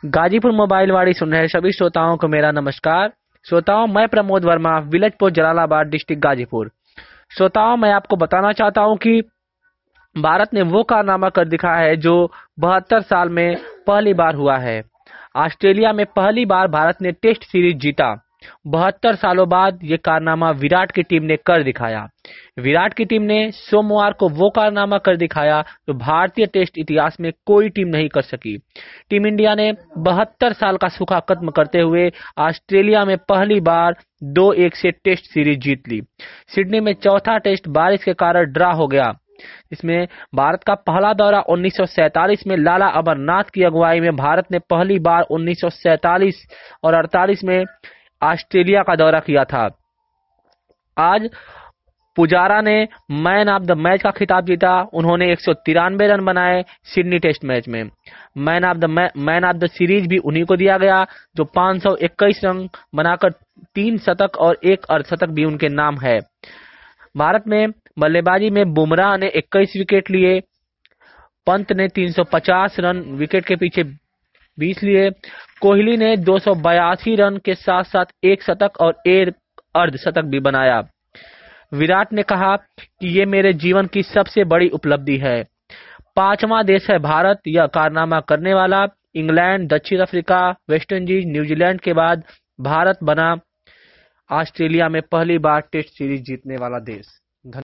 Ghazipur mobile वाड़ी सुन रहे सभी श्रोताओं को मेरा नमस्कार। श्रोताओं, मैं प्रमोद वर्मा, विलेजपुर, जलालाबाद डिस्ट्रिक्ट गाजीपुर। श्रोताओं, मैं आपको बताना चाहता हूं कि भारत ने वो कारनामा कर दिखाया है जो 72 साल में पहली बार हुआ है। ऑस्ट्रेलिया में पहली बार भारत ने टेस्ट सीरीज जीता। 72 सालों बाद ये कारनामा विराट की टीम ने कर दिखाया। विराट की टीम ने सोमवार को वो कारनामा कर दिखाया जो भारतीय टेस्ट इतिहास में कोई टीम नहीं कर सकी। टीम इंडिया ने 72 साल का सूखा खत्म करते हुए ऑस्ट्रेलिया में पहली बार 2-1 से टेस्ट सीरीज जीत ली। सिडनी में चौथा टेस्ट बारिश के कारण ड्रा हो गया। इसमें भारत का पहला दौरा 1947 में लाला अमरनाथ की अगुवाई में भारत ने पहली बार 1947 और 48 में ऑस्ट्रेलिया का दौरा किया था। आज पुजारा ने मैन ऑफ द मैच का खिताब जीता। उन्होंने 193 रन बनाए सिडनी टेस्ट मैच में। मैन ऑफ द सीरीज भी उन्हीं को दिया गया जो 521 रन बनाकर 3 शतक और 1 अर्धशतक भी उनके नाम है। भारत में बल्लेबाजी में बुमराह ने 21 विकेट लिए, पंत ने 350 रन विकेट के पीछे 20 लिए, कोहली ने 282 रन के साथ साथ 1 शतक और 1 अर्धशतक भी बनाया। विराट ने कहा कि ये मेरे जीवन की सबसे बड़ी उपलब्धि है। 5वां देश है भारत यह कारनामा करने वाला। इंग्लैंड, दक्षिण अफ्रीका, वेस्टइंडीज, न्यूजीलैंड के बाद भारत बना ऑस्ट्रेलिया में पहली बार टेस्ट सीरीज जीतने वाला देश।